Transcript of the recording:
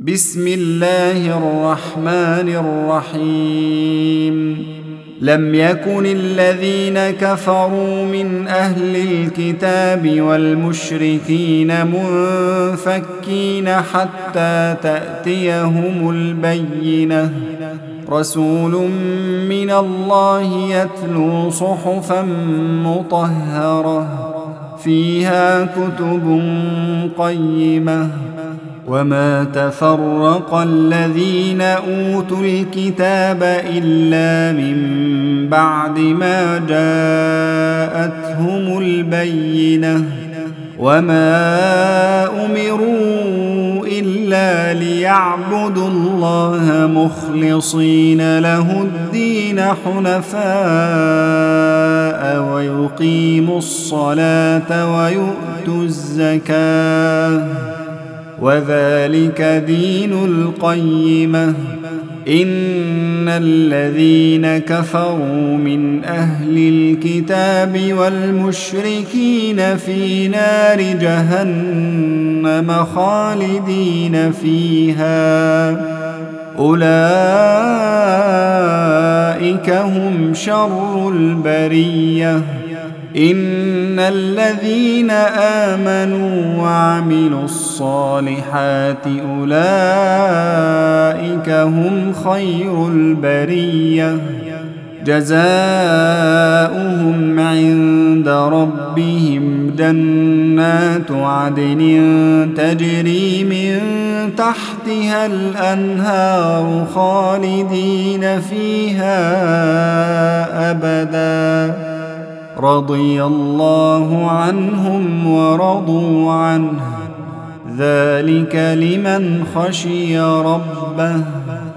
بسم الله الرحمن الرحيم لم يكن الذين كفروا من أهل الكتاب والمشركين منفكين حتى تأتيهم البينة رسول من الله يتلو صحفا مطهرة فيها كتب قيمة وما تفرق الذين أوتوا الكتاب إلا من بعد ما جاءتهم البينة وما أمروا إلا ليعبدوا الله مخلصين له الدين حنفاء ويقيموا الصلاة ويؤتوا الزكاة وذلك دين القيمة إن الذين كفروا من أهل الكتاب والمشركين في نار جهنم خالدين فيها أولئك هم شر البرية إن الذين آمنوا وعملوا الصالحات أولئك هم خير البرية جزاؤهم عند ربهم جنات عدن تجري من تحتها الأنهار خالدين فيها أبداً رضي الله عنهم ورضوا عنه ذلك لمن خشي ربه